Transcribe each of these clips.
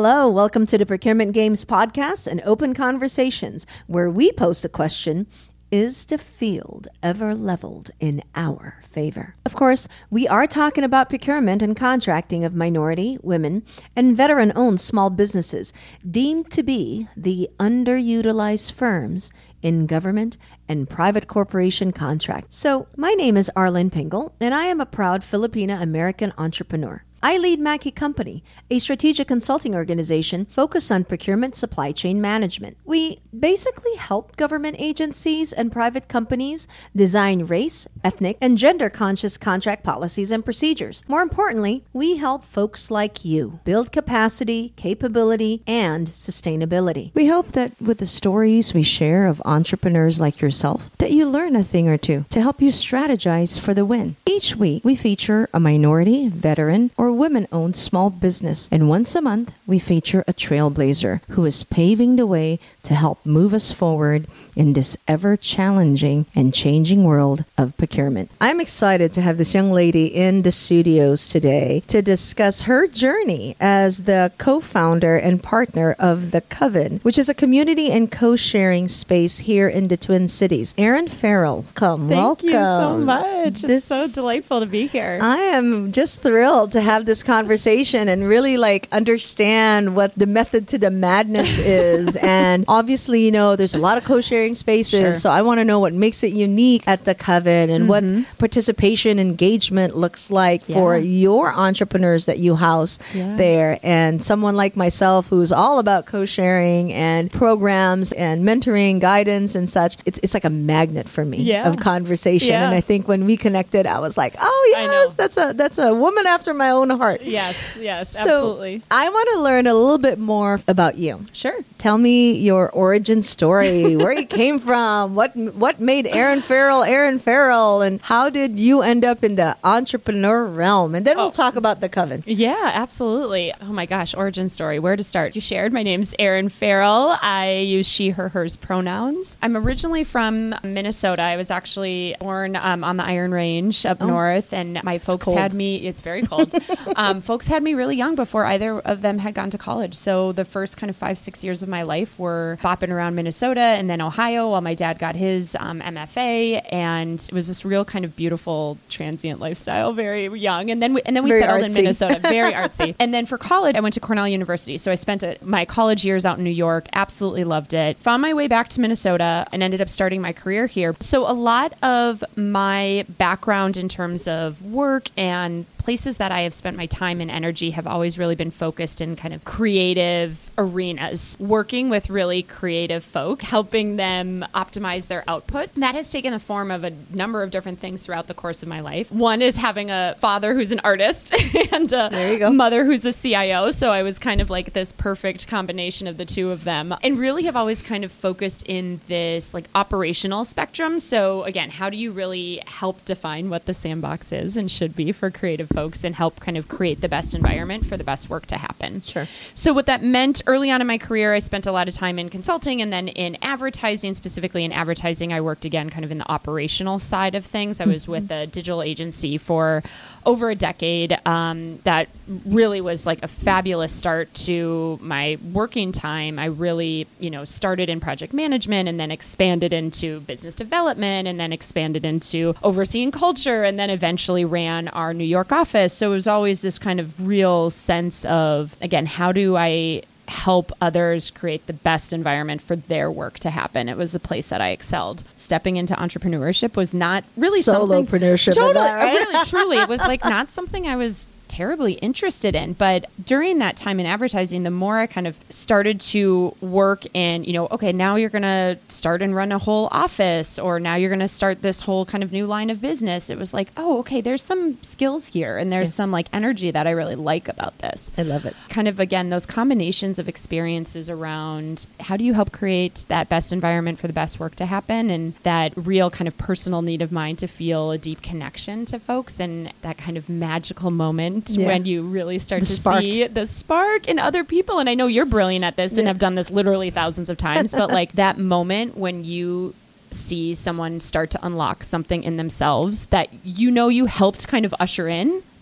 Hello, welcome to the Procurement Games podcast and open conversations where we pose the question, is the field ever leveled in our favor? Of course, we are talking about procurement and contracting of minority, women, and veteran-owned small businesses deemed to be the underutilized firms in government and private corporation contracts. So, my name is Arlene Pingle, and I am a proud Filipina-American entrepreneur. I lead Mackey Company, a strategic consulting organization focused on procurement supply chain management. We basically help government agencies and private companies design race, ethnic, and gender-conscious contract policies and procedures. More importantly, we help folks like you build capacity, capability, and sustainability. We hope that with the stories we share of entrepreneurs like yourself, that you learn a thing or two to help you strategize for the win. Each week, we feature a minority, veteran, or women-owned small business. And once a month, we feature a trailblazer who is paving the way to help move us forward in this ever-challenging and changing world of procurement. I'm excited to have this young lady in the studios today to discuss her journey as the co-founder and partner of The Coven, which is a community and co-sharing space here in the Twin Cities. Erin Farrell, welcome. Thank you so much. It's so delightful to be here. I am just thrilled to have this conversation and really understand what the method to the madness is. And obviously, there's a lot of co-sharing spaces. Sure. So I want to know what makes it unique at The Coven and what participation engagement looks like for your entrepreneurs that you house there. And someone like myself who's all about co-sharing and programs and mentoring, guidance and such, it's like a magnet for me of conversation. Yeah. And I think when we connected, I was like, oh yes, that's a woman after my own heart. Yes, so absolutely. I want to learn a little bit more about you. Sure. Tell me your origin story, where you came from, what made Erin Farrell, and how did you end up in the entrepreneur realm? And then we'll talk about The Coven. Yeah, absolutely. Oh my gosh, origin story. Where to start? You shared. My name's Erin Farrell. I use she, her, hers pronouns. I'm originally from Minnesota. I was actually born on the Iron Range up north, and my folks had me. It's very cold. Folks had me really young before either of them had gone to college. So the first kind of 5-6 years of my life were bopping around Minnesota and then Ohio while my dad got his MFA. And it was this real kind of beautiful transient lifestyle, very young. And then we settled in Minnesota, very artsy. And then for college, I went to Cornell University. So I spent my college years out in New York, absolutely loved it. Found my way back to Minnesota and ended up starting my career here. So a lot of my background in terms of work and places that I have spent my time and energy have always really been focused in kind of creative arenas, working with really creative folk, helping them optimize their output. That has taken the form of a number of different things throughout the course of my life. One is having a father who's an artist and a mother who's a CIO. So I was kind of like this perfect combination of the two of them, and really have always kind of focused in this operational spectrum. So again, how do you really help define what the sandbox is and should be for creative folks and help kind of create the best environment for the best work to happen? Sure. So what that meant early on in my career, I spent a lot of time in consulting and then in advertising. Specifically in advertising, I worked again kind of in the operational side of things. I was with a digital agency for over a decade. That really was like a fabulous start to my working time. I really, started in project management and then expanded into business development and then expanded into overseeing culture and then eventually ran our New York office. So it was always this kind of real sense of, again, how do I help others create the best environment for their work to happen? It was a place that I excelled. Stepping into entrepreneurship was not really solopreneurship. Totally, really, truly, it was not something I was terribly interested in. But during that time in advertising, the more I kind of started to work in, okay, now you're going to start and run a whole office, or now you're going to start this whole kind of new line of business. It was like, oh, okay, there's some skills here and there's some energy that I really like about this. I love it. Kind of, again, those combinations of experiences around how do you help create that best environment for the best work to happen, and that real kind of personal need of mine to feel a deep connection to folks, and that kind of magical moment when you really start to see the spark in other people. And I know you're brilliant at this and have done this literally thousands of times, but that moment when you see someone start to unlock something in themselves that you helped kind of usher in,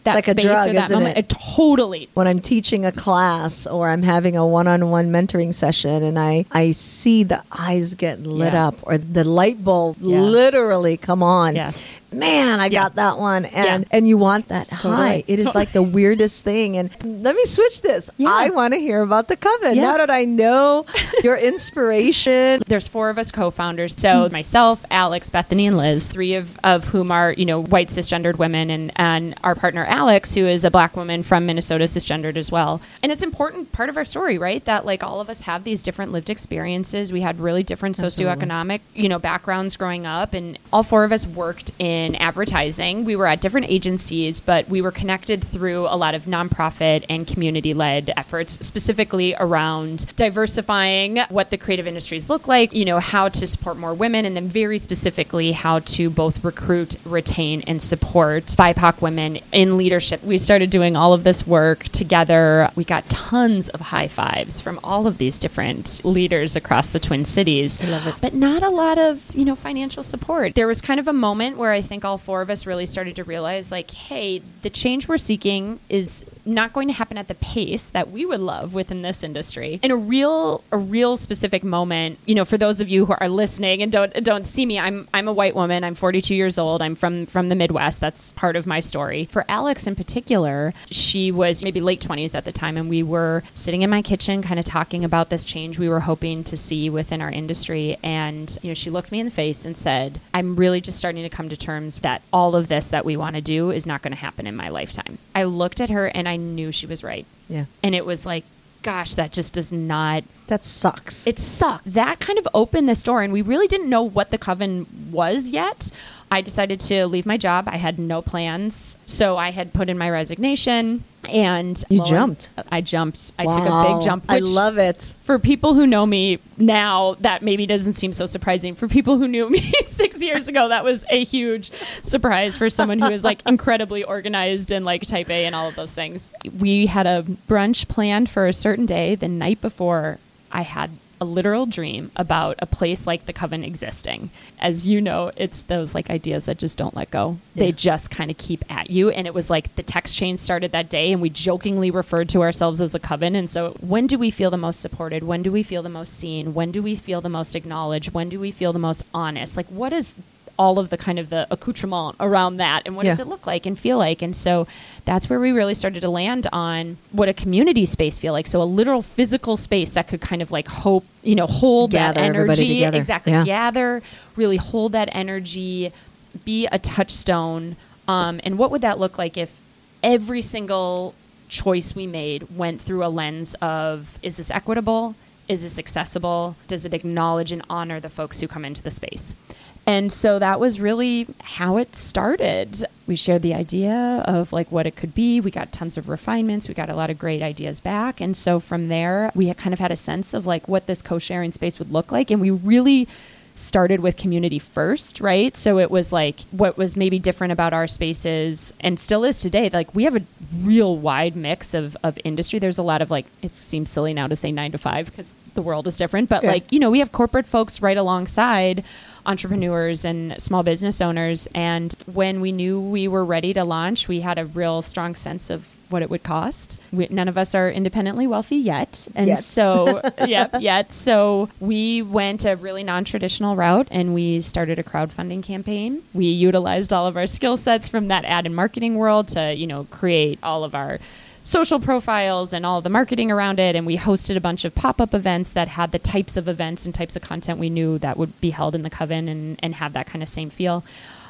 that like space a drug, or that isn't moment. it? Totally. When I'm teaching a class or I'm having a one-on-one mentoring session and I see the eyes get lit Yeah. up or the light bulb Yeah. literally come on. Yes. Man, I Yeah. got that one. And Yeah. and you want that high. Totally. It is like the weirdest thing. And let me switch this. Yeah. I want to hear about the Coven. Yes. Now that I know your inspiration. There's 4 of us co-founders. So myself, Alex, Bethany, and Liz, 3 of whom are, white cisgendered women, and our partner Alex, who is a Black woman from Minnesota, cisgendered as well. And it's an important part of our story, right? That like all of us have these different lived experiences. We had really different socioeconomic, backgrounds growing up, and all 4 of us worked in advertising. We were at different agencies, but we were connected through a lot of nonprofit and community-led efforts, specifically around diversifying what the creative industries look like, how to support more women, and then very specifically how to both recruit, retain, and support BIPOC women in leadership. We started doing all of this work together. We got tons of high fives from all of these different leaders across the Twin Cities. I love it. But not a lot of, financial support. There was kind of a moment where I think all 4 of us really started to realize, like, hey, the change we're seeking is not going to happen at the pace that we would love within this industry. In a real specific moment, for those of you who are listening and don't see me, I'm a white woman. I'm 42 years old. I'm from the Midwest. That's part of my story. For Alex in particular, she was maybe late 20s at the time, and we were sitting in my kitchen kind of talking about this change we were hoping to see within our industry. And, she looked me in the face and said, I'm really just starting to come to terms that all of this that we want to do is not going to happen in my lifetime. I looked at her and I knew she was right. Yeah. And it was like, gosh, that just does not... That sucks. It sucked. That kind of opened this door, and we really didn't know what the Coven was yet. I decided to leave my job. I had no plans. So I had put in my resignation, and... You jumped. I jumped. I Wow. took a big jump. I which, love it. for people who know me now, that maybe doesn't seem so surprising. For people who knew me 6 years ago, that was a huge surprise for someone who is like incredibly organized and like type A and all of those things. We had a brunch planned for a certain day. The night before, I had a literal dream about a place like the Coven existing. As you know, it's those like ideas that just don't let go. Yeah. They just kind of keep at you. And it was like the text chain started that day, and we jokingly referred to ourselves as a Coven. And so when do we feel the most supported? When do we feel the most seen? When do we feel the most acknowledged? When do we feel the most honest? Like, what is all of the kind of the accoutrement around that, and what does it look like and feel like? And so that's where we really started to land on what a community space feel like. So a literal physical space that could kind of like hold Gather that everybody energy. together. Exactly. Yeah. Gather, really hold that energy, be a touchstone. And what would that look like if every single choice we made went through a lens of, is this equitable? Is this accessible? Does it acknowledge and honor the folks who come into the space? And so that was really how it started. We shared the idea of like what it could be. We got tons of refinements. We got a lot of great ideas back. And so from there, we kind of had a sense of like what this co-sharing space would look like. And we really started with community first, right? So it was like what was maybe different about our spaces, and still is today, like we have a real wide mix of industry. There's a lot of like, it seems silly now to say 9 to 5 because the world is different, but like, we have corporate folks right alongside entrepreneurs and small business owners. And when we knew we were ready to launch, we had a real strong sense of what it would cost. None of us are independently wealthy yet. And so, yet. So we went a really non-traditional route, and we started a crowdfunding campaign. We utilized all of our skill sets from that ad and marketing world to, create all of our social profiles and all the marketing around it. And we hosted a bunch of pop-up events that had the types of events and types of content we knew that would be held in the Coven and have that kind of same feel.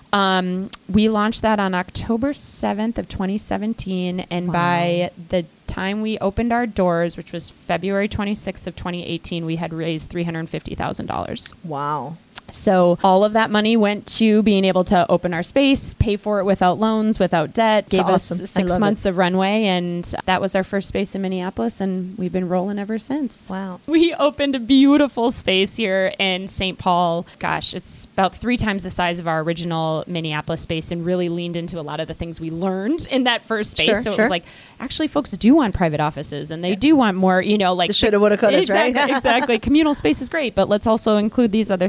We launched that on October 7th of 2017. And by the time we opened our doors, which was February 26th of 2018, we had raised $350,000. Wow. So all of that money went to being able to open our space, pay for it without loans, without debt, gave us 6 months of runway. And that was our first space in Minneapolis, and we've been rolling ever since. Wow. We opened a beautiful space here in St. Paul. Gosh, it's about 3 times the size of our original Minneapolis space, and really leaned into a lot of the things we learned in that first space. It was like, actually, folks do want private offices, and they do want more, like... The shoulda, woulda, coulda, right? Exactly. Communal space is great, but let's also include these other things.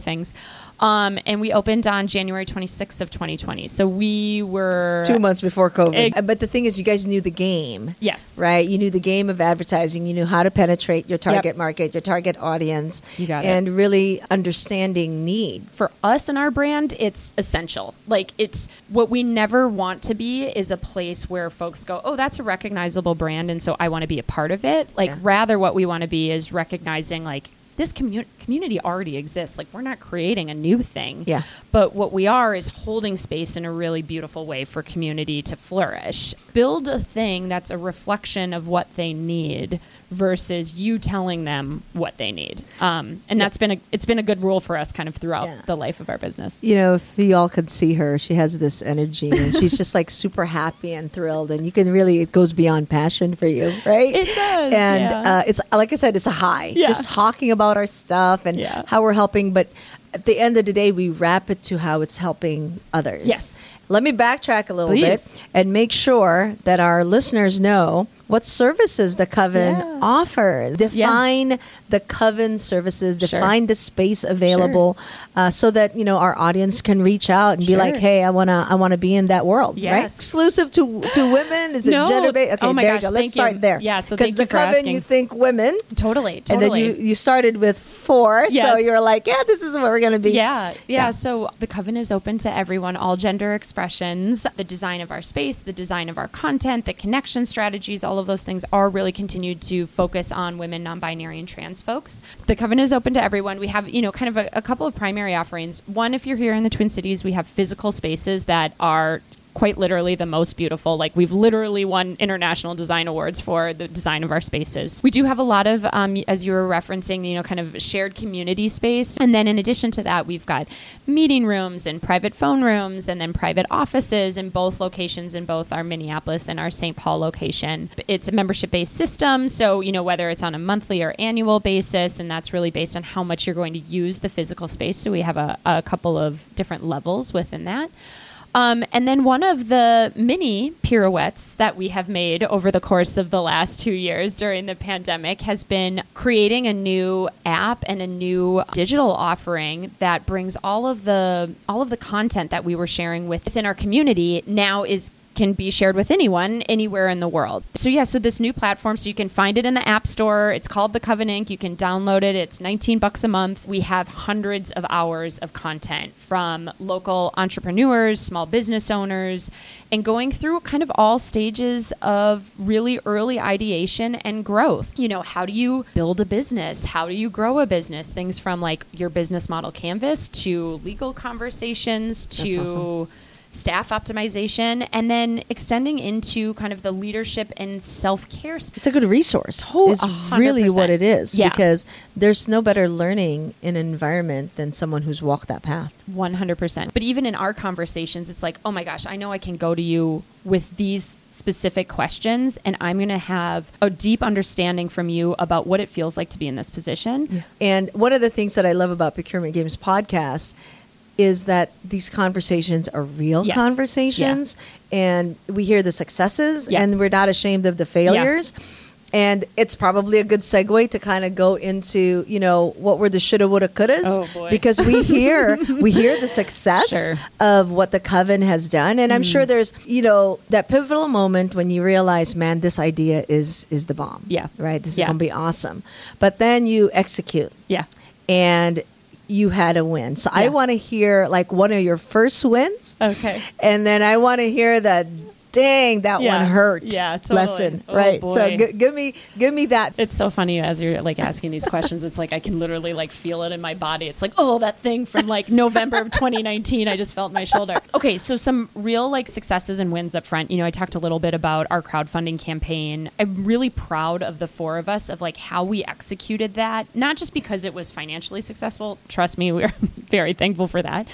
And we opened on January 26th of 2020. So we were 2 months before COVID. But the thing is, you guys knew the game. Yes. Right? You knew the game of advertising. You knew how to penetrate your target market, your target audience. You got it. And really understanding need. For us and our brand, it's essential. Like, it's what we never want to be is a place where folks go, oh, that's a recognizable brand, and so I want to be a part of it. Like, rather what we want to be is recognizing, like, this community already exists. Like, we're not creating a new thing. Yeah. But what we are is holding space in a really beautiful way for community to flourish. Build a thing that's a reflection of what they need versus you telling them what they need. And that's been a good rule for us kind of throughout the life of our business. You know, if you all could see her, she has this energy and she's just like super happy and thrilled, and you can really, it goes beyond passion for you, right? It does. And it's, like I said, it's a high. Yeah. Just talking about our stuff and how we're helping. But at the end of the day, we wrap it to how it's helping others. Yes. Let me backtrack a little Please. bit and make sure that our listeners know what services the Coven offers. Define the Coven services, define the space available so that, you know, our audience can reach out and be like, hey, I wanna be in that world. Right? Exclusive to women? Is it gender based? Okay, oh my there gosh, you go. Let's start there. Yeah, so because the Coven, you think women. Totally. And then you started with 4, so you're like, this is where we're gonna be. Yeah. So the Coven is open to everyone, all gender expressions. The design of our space, the design of our content, the connection strategies, all of those things are really continued to focus on women, non-binary, and trans folks. The Coven is open to everyone. We have, you know, kind of a couple of primary offerings. One, if you're here in the Twin Cities, we have physical spaces that are quite literally the most beautiful. Like, we've literally won international design awards for the design of our spaces. We do have a lot of, as you were referencing, you know, kind of shared community space. And then in addition to that, we've got meeting rooms and private phone rooms and then private offices in both locations, in both our Minneapolis and our St. Paul location. It's a membership-based system. So, you know, whether it's on a monthly or annual basis, and that's really based on how much you're going to use the physical space. So we have a couple of different levels within that. And then one of the mini pirouettes that we have made over the course of the last 2 years during the pandemic has been creating a new app and a new digital offering that brings all of the content that we were sharing within our community now can be shared with anyone, anywhere in the world. So this new platform, so you can find it in the App Store. It's called The Coven Inc. You can download it. It's $19 a month. We have hundreds of hours of content from local entrepreneurs, small business owners, and going through kind of all stages of really early ideation and growth. You know, how do you build a business? How do you grow a business? Things from like your business model canvas to legal conversations to staff optimization, and then extending into kind of the leadership and self-care. It's a good resource. It's 100%. Really what it is, Yeah. because there's no better learning in an environment than someone who's walked that path. 100%. But even in our conversations, it's like, oh my gosh, I know I can go to you with these specific questions, and I'm going to have a deep understanding from you about what it feels like to be in this position. Yeah. And one of the things that I love about Procurement Games podcast is that these conversations are real conversations, and we hear the successes, and we're not ashamed of the failures. And it's probably a good segue to kind of go into, you know, what were the shoulda, woulda, couldas. Oh, boy. Because we hear the success of what the Coven has done. And I'm sure there's, you know, that pivotal moment when you realize, man, this idea is the bomb. Yeah. Right? This is going to be awesome. But then you execute. Yeah. And you had a win. So I want to hear like one of your first wins. Okay. And then I want to hear that, dang, that one hurt. Yeah, totally. Lesson, Oh, right? boy. So give me that. It's so funny as you're like asking these questions. It's like I can literally like feel it in my body. It's like, oh, that thing from like November of 2019. I just felt my shoulder. Okay, so some real like successes and wins up front. You know, I talked a little bit about our crowdfunding campaign. I'm really proud of the 4 of us of like how we executed that. Not just because it was financially successful. Trust me, we're very thankful for that.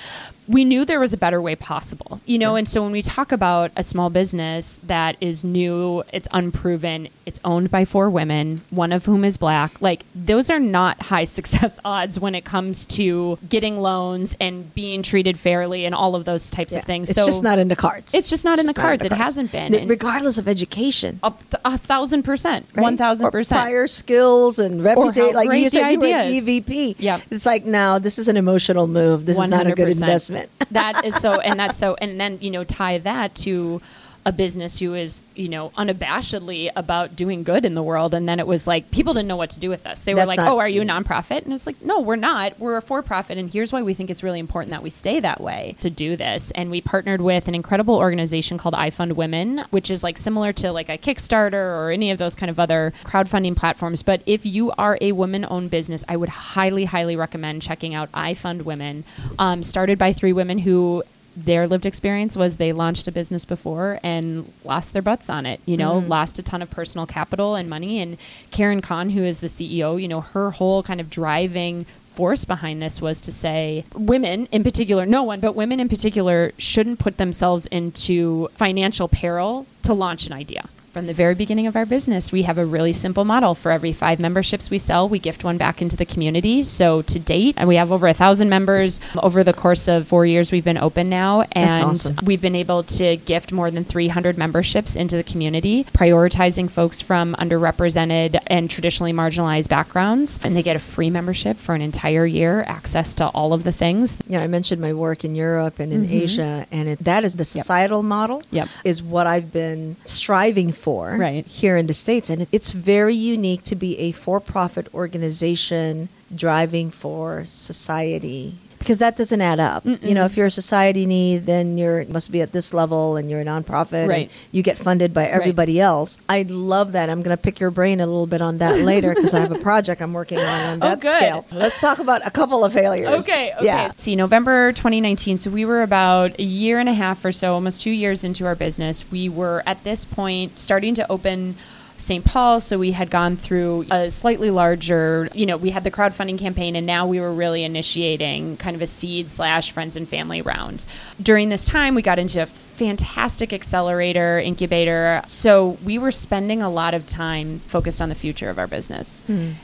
we knew there was a better way possible, and so when we talk about a small business that is new, it's unproven, it's owned by 4 women, one of whom is Black, like those are not high success odds when it comes to getting loans and being treated fairly and all of those types of things. It's just not in the cards. It's just not in the cards. It hasn't been. Regardless of education. 1,000%. Right? 1,000%. Prior skills and reputation. Like you said, you were an ideas. EVP. Yep. It's like, no, this is an emotional move. This is not a good 100%. investment. That is so, and that's so, and then, tie that to a business who is, unabashedly about doing good in the world. And then it was like, people didn't know what to do with us. They were like, oh, are you a nonprofit? And it's like, no, we're not. We're a for-profit. And here's why we think it's really important that we stay that way to do this. And we partnered with an incredible organization called iFund Women, which is like similar to like a Kickstarter or any of those kind of other crowdfunding platforms. But if you are a woman-owned business, I would highly, highly recommend checking out iFund Women, started by 3 women who their lived experience was they launched a business before and lost their butts on it, lost a ton of personal capital and money. And Karen Kahn, who is the CEO, her whole kind of driving force behind this was to say women in particular, no one, but women in particular shouldn't put themselves into financial peril to launch an idea. From the very beginning of our business, we have a really simple model. For every 5 memberships we sell, we gift one back into the community. So to date, we have over 1,000 members over the course of 4 years we've been open now. And that's awesome. We've been able to gift more than 300 memberships into the community, prioritizing folks from underrepresented and traditionally marginalized backgrounds. And they get a free membership for an entire year, access to all of the things. I mentioned my work in Europe and in Asia, and that is the societal model, is what I've been striving for here in the States. And it's very unique to be a for-profit organization driving for society, because that doesn't add up. If you're a society need, then you must be at this level and you're a nonprofit and you get funded by everybody else. I love that. I'm going to pick your brain a little bit on that later because I have a project I'm working on that scale. Let's talk about a couple of failures. Okay. Yeah. See, November 2019, so we were about a year and a half or so, almost 2 years into our business. We were at this point starting to open St. Paul, so we had gone through a slightly larger, we had the crowdfunding campaign, and now we were really initiating kind of a seed/friends and family round. During this time, we got into a fantastic accelerator, incubator, so we were spending a lot of time focused on the future of our business.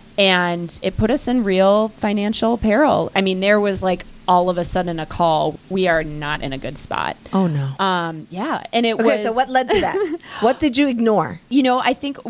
And it put us in real financial peril. I mean, there was like all of a sudden a call, we are not in a good spot. Oh, no. Yeah. And it was... Okay, so what led to that? What did you ignore? I think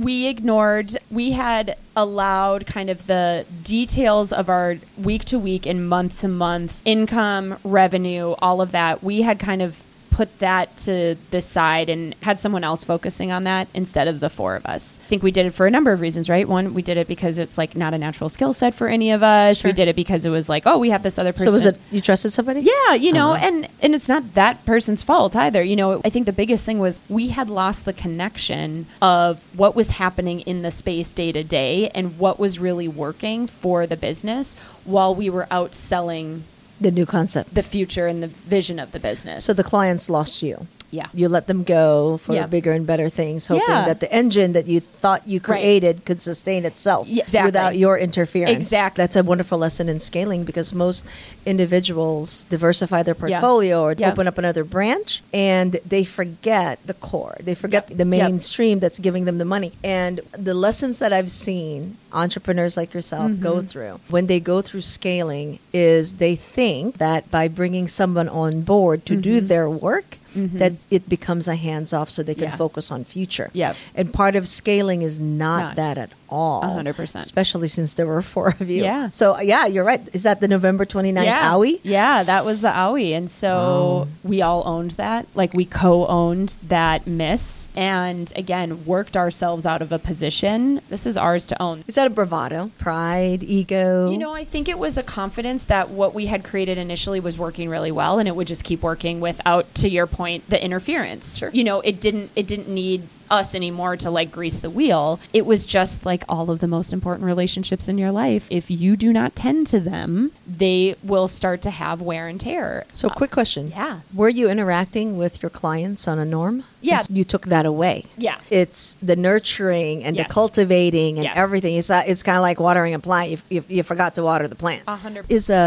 we had allowed kind of the details of our week to week and month to month income, revenue, all of that. We had kind of put that to the side and had someone else focusing on that instead of the 4 of us. I think we did it for a number of reasons, right? One, we did it because it's like not a natural skill set for any of us. Sure. We did it because it was like, oh, we have this other person. So was it you trusted somebody? Yeah, and it's not that person's fault either. I think the biggest thing was we had lost the connection of what was happening in the space day to day and what was really working for the business while we were out selling the new concept, the future and the vision of the business. So the clients lost you. Yeah. You let them go for bigger and better things, hoping that the engine that you thought you created could sustain itself without your interference. Exactly. That's a wonderful lesson in scaling, because most individuals diversify their portfolio or open up another branch, and they forget the core. They forget the mainstream that's giving them the money. And the lessons that I've seen entrepreneurs like yourself go through when they go through scaling is they think that by bringing someone on board to do their work, that it becomes a hands-off so they can focus on future. Yep. And part of scaling is not that at all. 100%. Especially since there were 4 of you. Yeah. So, you're right. Is that the November 29th OWI? Yeah, that was the OWI. And so we all owned that. Like, we co-owned that miss. And, again, worked ourselves out of a position. This is ours to own. Is that a bravado? Pride? Ego? I think it was a confidence that what we had created initially was working really well, and it would just keep working without, to your point, the interference. Sure. It didn't need us anymore to like grease the wheel. It was just like all of the most important relationships in your life. If you do not tend to them, they will start to have wear and tear. So quick question. Yeah. Were you interacting with your clients on a norm? Yeah. You took that away. Yeah. It's the nurturing and the cultivating and everything. It's kind of like watering a plant. You forgot to water the plant. 100%. Is a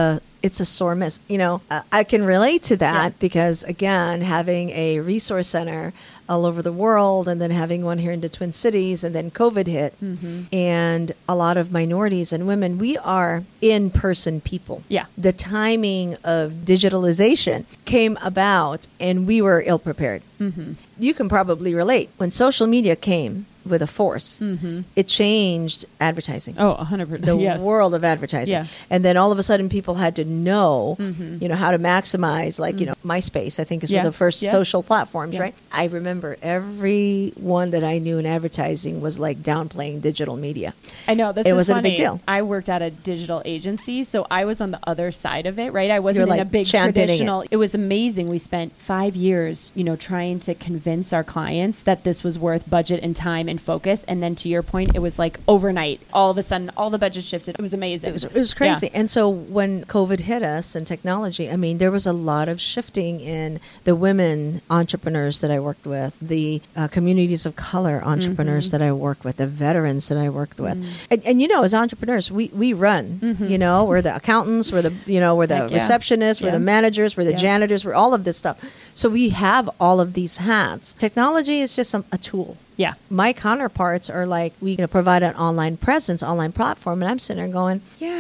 it's a sore miss. I can relate to that because, again, having a resource center all over the world and then having one here in the Twin Cities, and then COVID hit. And a lot of minorities and women, we are in-person people. Yeah. The timing of digitalization came about and we were ill-prepared. You can probably relate. When social media came with a force, it changed advertising. Oh, 100%. The world of advertising. Yeah. And then all of a sudden people had to know, how to maximize, like, MySpace, I think is one of the first social platforms, right? I remember everyone that I knew in advertising was like downplaying digital media. I know. This It is wasn't a funny. big deal. I worked at a digital agency, so I was on the other side of it, right? I wasn't You're, like, in a big championing traditional. It was amazing. We spent 5 years, trying to convince our clients that this was worth budget and time and focus. And then to your point, it was like overnight. All of a sudden, all the budget shifted. It was amazing. It was crazy. And so when COVID hit us and technology, I mean, there was a lot of shifting in the women entrepreneurs that I worked with, the communities of color entrepreneurs that I worked with, the veterans that I worked with. And as entrepreneurs, we run, we're the accountants, we're the receptionists, we're the managers, we're the janitors, we're all of this stuff. So we have all of these hats. Technology is just a tool. Yeah. My counterparts are like, we provide an online presence, online platform. And I'm sitting there going,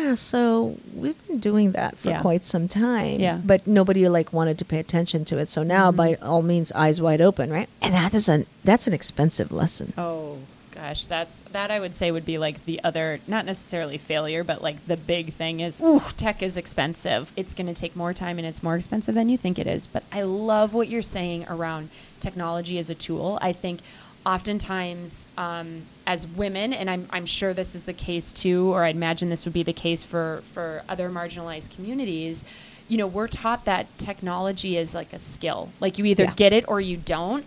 so we've been doing that for quite some time. Yeah. But nobody wanted to pay attention to it. So now by all means, eyes wide open, right? And that's an expensive lesson. Oh, gosh. That I would say would be like the other, not necessarily failure, but like the big thing is, tech is expensive. It's going to take more time and it's more expensive than you think it is. But I love what you're saying around technology as a tool. I think oftentimes as women, and I'm sure this is the case too, or I'd imagine this would be the case for other marginalized communities, we're taught that technology is like a skill. Like you either get it or you don't.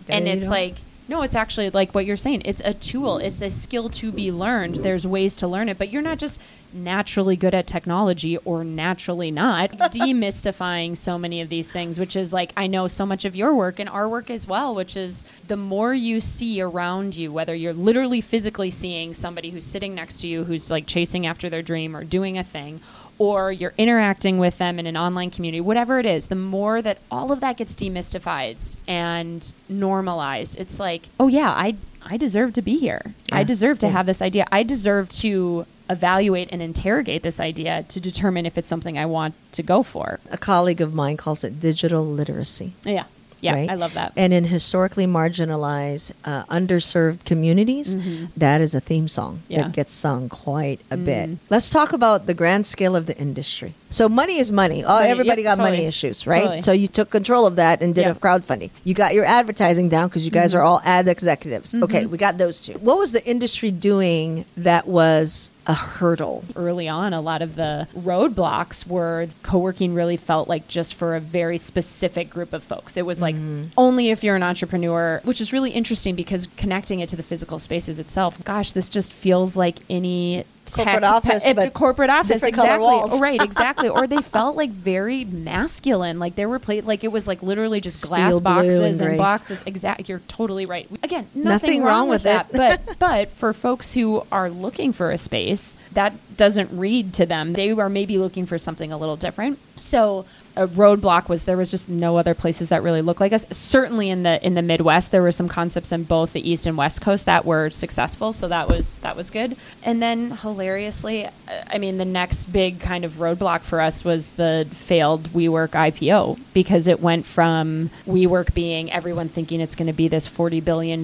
No, it's actually like what you're saying. It's a tool. It's a skill to be learned. There's ways to learn it, but you're not just naturally good at technology or naturally not. Demystifying so many of these things, which is like, I know so much of your work and our work as well, which is the more you see around you, whether you're literally physically seeing somebody who's sitting next to you, who's like chasing after their dream or doing a thing, or you're interacting with them in an online community, whatever it is, the more that all of that gets demystified and normalized, it's like, oh yeah, I deserve to be here. I deserve to have this idea. I deserve to evaluate and interrogate this idea to determine if it's something I want to go for. A colleague of mine calls it digital literacy. Yeah. Yeah, right? I love that. And in historically marginalized, underserved communities, that is a theme song that gets sung quite a bit. Let's talk about the grand scale of the industry. So money is money. Everybody got money issues, right? Totally. So you took control of that and did a crowdfunding. You got your advertising down because you guys are all ad executives. Okay, we got those two. What was the industry doing that was a hurdle? Early on, a lot of the roadblocks were co-working really felt like just for a very specific group of folks. It was like only if you're an entrepreneur, which is really interesting because connecting it to the physical spaces itself, gosh, this just feels like any corporate office, but corporate office, different exactly. color walls. Oh, right, exactly. Or they felt like very masculine, like they were like it was like literally just glass Steel blue boxes and grace. boxes. Exactly, you're totally right. Again, nothing wrong with that. it. But for folks who are looking for a space, that doesn't read to them. They are maybe looking for something a little different. So a roadblock was there was just no other places that really looked like us. Certainly in the Midwest, there were some concepts in both the East and West Coast that were successful. So that was good. And then hilariously, I mean, the next big kind of roadblock for us was the failed WeWork IPO, because it went from WeWork being everyone thinking it's going to be this $40 billion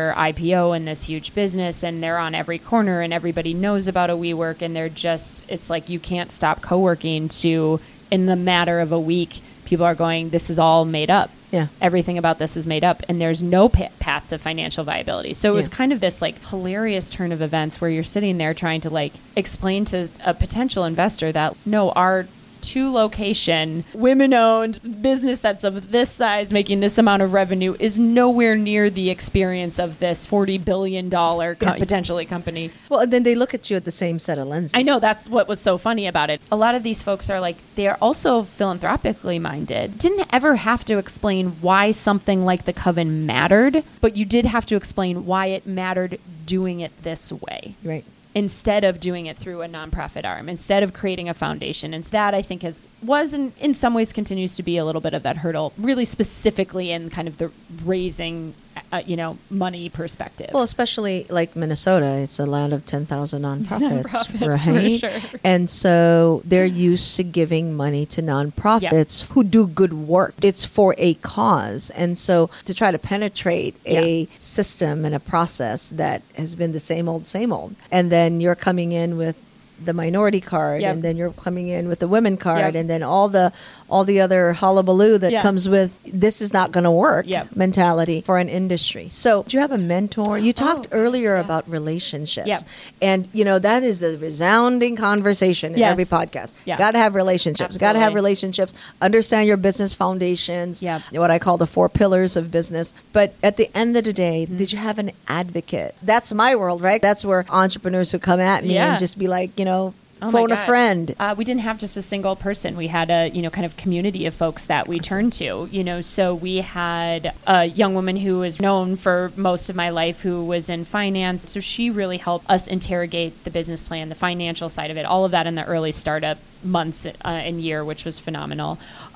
IPO and this huge business, and they're on every corner and everybody knows about a WeWork, and it's like you can't stop co-working, to in the matter of a week, people are going, this is all made up. Yeah. Everything about this is made up, and there's no path to financial viability. So it was kind of this like hilarious turn of events where you're sitting there trying to like explain to a potential investor that no, our 2-location, women-owned business that's of this size, making this amount of revenue, is nowhere near the experience of this $40 billion potentially company. Well, and then they look at you at the same set of lenses. I know, that's what was so funny about it. A lot of these folks are like, they are also philanthropically minded. Didn't ever have to explain why something like the Coven mattered, but you did have to explain why it mattered doing it this way. Right. instead of doing it through a nonprofit arm, instead of creating a foundation. And that, I think, was in some ways continues to be a little bit of that hurdle, really specifically in kind of the raising, money perspective. Well, especially like Minnesota, it's a land of 10,000 nonprofits, right? For sure. And so they're used to giving money to nonprofits who do good work. It's for a cause. And so to try to penetrate a system and a process that has been the same old, and then you're coming in with the minority card, and then you're coming in with the women card, and then all the other hullabaloo that comes with this is not going to work mentality for an industry. So do you have a mentor? You talked earlier about relationships, and that is a resounding conversation in every podcast. Got to have relationships. Got to have relationships. Understand your business foundations. What I call the 4 pillars of business. But at the end of the day, did you have an advocate? That's my world, right? That's where entrepreneurs who come at me and just be like, phone a friend. We didn't have just a single person. We had a, kind of community of folks that we turned to, so we had a young woman who was known for most of my life who was in finance. So she really helped us interrogate the business plan, the financial side of it, all of that in the early startup months and year, which was phenomenal.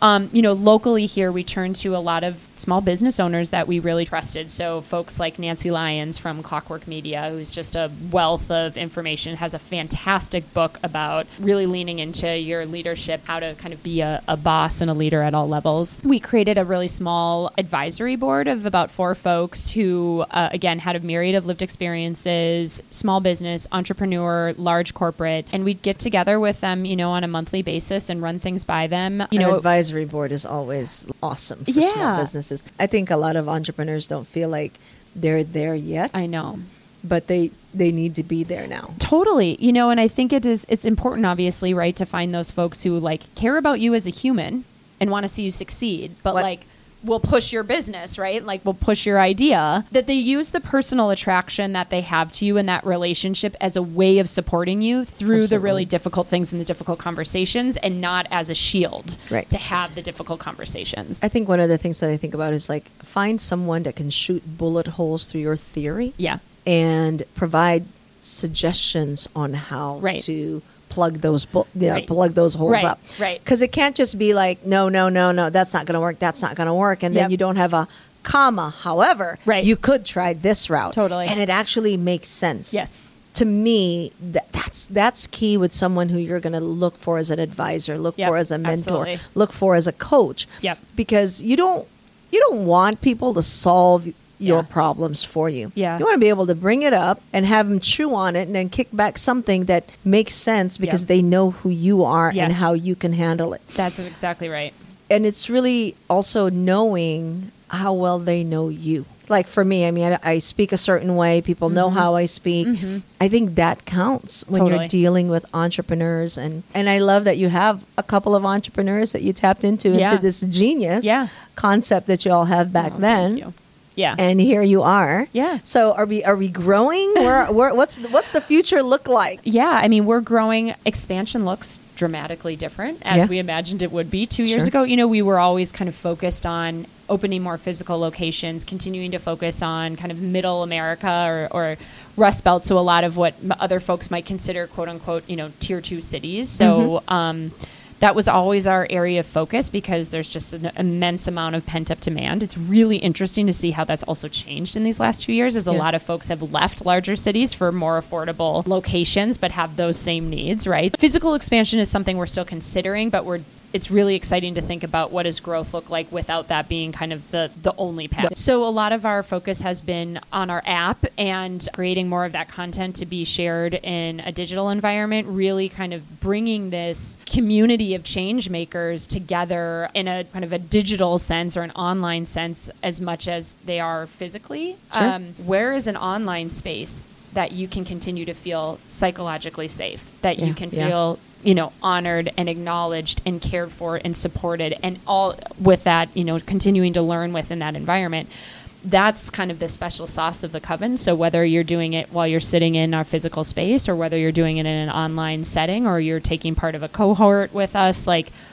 Locally here, we turned to a lot of small business owners that we really trusted. So folks like Nancy Lyons from Clockwork Media, who's just a wealth of information, has a fantastic book about really leaning into your leadership, how to kind of be a boss and a leader at all levels. We created a really small advisory board of about 4 folks who, again, had a myriad of lived experiences, small business, entrepreneur, large corporate, and we'd get together with them, on a monthly basis and run things by them. An advisory board is always awesome for small businesses. I think a lot of entrepreneurs don't feel like they're there yet. I know. But they need to be there now. Totally. And I think it's important, obviously, right, to find those folks who care about you as a human and want to see you succeed, but will push your business, right? Will push your idea, that they use the personal attraction that they have to you in that relationship as a way of supporting you through the really difficult things and the difficult conversations, and not as a shield to have the difficult conversations. I think one of the things that I think about is find someone that can shoot bullet holes through your theory. Yeah. And provide suggestions on how to plug those plug those holes up. Right. Because it can't just be no, that's not going to work. That's not going to work. And then you don't have a comma. However, you could try this route. Totally. And it actually makes sense. Yes. To me, that's key with someone who you're going to look for as an advisor, look for as a mentor, look for as a coach. Yep. Because you don't want people to solve your problems for you. Yeah. You want to be able to bring it up and have them chew on it and then kick back something that makes sense because they know who you are and how you can handle it. That's exactly right. And it's really also knowing how well they know you. For me, I speak a certain way. People know how I speak. I think that counts when you're dealing with entrepreneurs. And I love that you have a couple of entrepreneurs that you tapped into this genius concept that you all have back then. Thank you. Yeah. And here you are. Yeah. So are we growing? What's the future look like? Yeah. We're growing. Expansion looks dramatically different as we imagined it would be 2 years ago. We were always kind of focused on opening more physical locations, continuing to focus on kind of middle America or Rust Belt. So a lot of what other folks might consider quote unquote, tier 2 cities. So, that was always our area of focus because there's just an immense amount of pent-up demand. It's really interesting to see how that's also changed in these last 2 years, as a lot of folks have left larger cities for more affordable locations but have those same needs, right? Physical expansion is something we're still considering, but it's really exciting to think about what does growth look like without that being kind of the only path. So a lot of our focus has been on our app and creating more of that content to be shared in a digital environment, really kind of bringing this community of change makers together in a kind of a digital sense or an online sense as much as they are physically. Sure. Where is an online space that you can continue to feel psychologically safe, that you can feel honored and acknowledged and cared for and supported, and all with that, continuing to learn within that environment. That's kind of the special sauce of the Coven. So whether you're doing it while you're sitting in our physical space or whether you're doing it in an online setting or you're taking part of a cohort with us,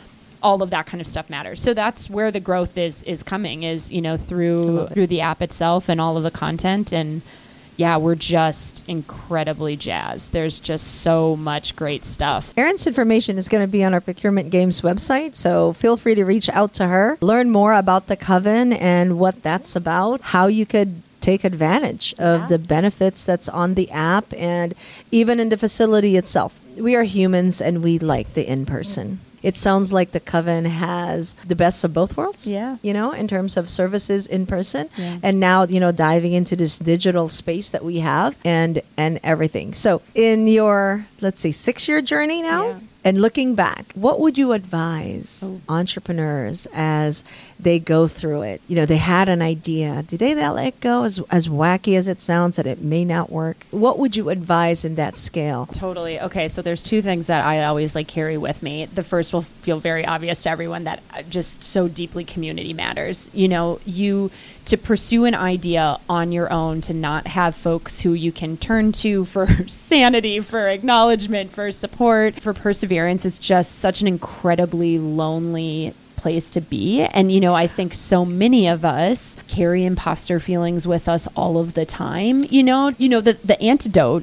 all of that kind of stuff matters. So that's where the growth is coming, is, through the app itself and all of the content. And yeah, we're just incredibly jazzed. There's just so much great stuff. Erin's information is going to be on our Procurement Games website, so feel free to reach out to her, learn more about the Coven and what that's about, how you could take advantage of the benefits that's on the app and even in the facility itself. We are humans and we like the in-person. It sounds like the Coven has the best of both worlds, in terms of services in person. Yeah. And now, diving into this digital space that we have and everything. So in your, 6-year journey now, and looking back, what would you advise entrepreneurs as they go through it? They had an idea. Do they let it go as wacky as it sounds that it may not work? What would you advise in that scale? Totally. Okay, so there's 2 things that I always carry with me. The first will feel very obvious to everyone, that just so deeply community matters. You to pursue an idea on your own, to not have folks who you can turn to for sanity, for acknowledgement, for support, for perseverance. It's just such an incredibly lonely place to be. And, I think so many of us carry imposter feelings with us all of the time. The antidote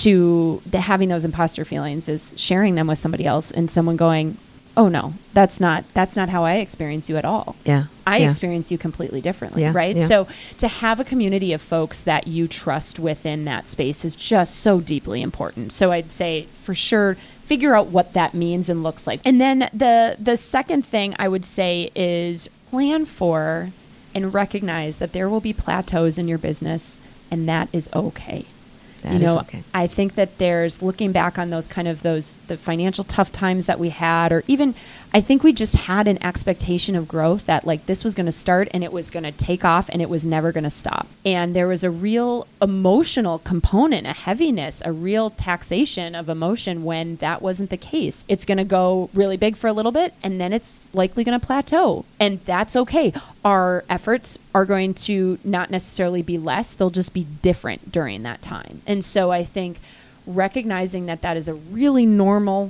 to having those imposter feelings is sharing them with somebody else and someone going, oh no, that's not how I experience you at all. Yeah. I experience you completely differently, right? Yeah. So to have a community of folks that you trust within that space is just so deeply important. So I'd say for sure, figure out what that means and looks like. And then the second thing I would say is plan for and recognize that there will be plateaus in your business, and that is okay. That is okay. I think that there's, looking back on the financial tough times that we had, or even I think we just had an expectation of growth that this was going to start and it was going to take off and it was never going to stop. And there was a real emotional component, a heaviness, a real taxation of emotion when that wasn't the case. It's going to go really big for a little bit and then it's likely going to plateau. And that's okay. Our efforts are going to not necessarily be less. They'll just be different during that time. And so I think recognizing that is a really normal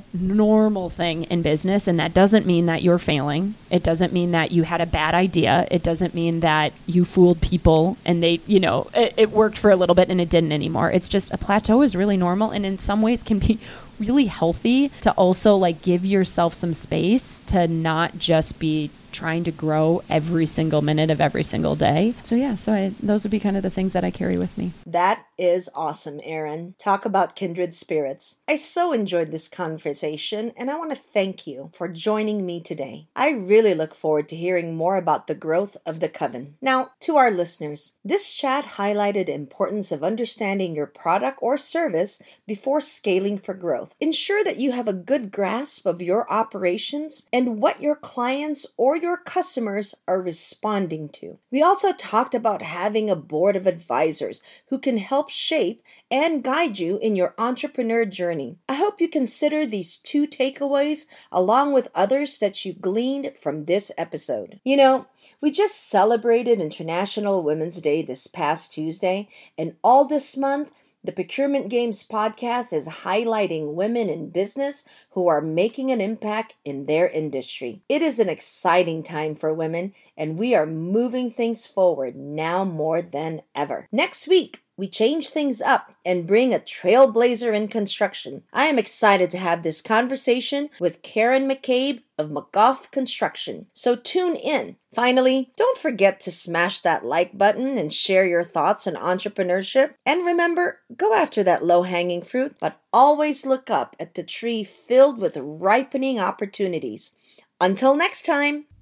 thing in business. And that doesn't mean that you're failing. It doesn't mean that you had a bad idea. It doesn't mean that you fooled people and they, it worked for a little bit and it didn't anymore. It's just a plateau is really normal. And in some ways can be really healthy to also give yourself some space to not just be trying to grow every single minute of every single day. So those would be kind of the things that I carry with me. That is awesome, Erin. Talk about kindred spirits. I so enjoyed this conversation, and I want to thank you for joining me today. I really look forward to hearing more about the growth of the Coven. Now, to our listeners, this chat highlighted the importance of understanding your product or service before scaling for growth. Ensure that you have a good grasp of your operations and what your clients or your customers are responding to. We also talked about having a board of advisors who can help shape and guide you in your entrepreneur journey. I hope you consider these 2 takeaways along with others that you gleaned from this episode. We just celebrated International Women's Day this past Tuesday, and all this month, the Procurement Games podcast is highlighting women in business who are making an impact in their industry. It is an exciting time for women, and we are moving things forward now more than ever. Next week, we change things up and bring a trailblazer in construction. I am excited to have this conversation with Karen McCabe of McGough Construction, so tune in. Finally, don't forget to smash that like button and share your thoughts on entrepreneurship. And remember, go after that low-hanging fruit, but always look up at the tree filled with ripening opportunities. Until next time.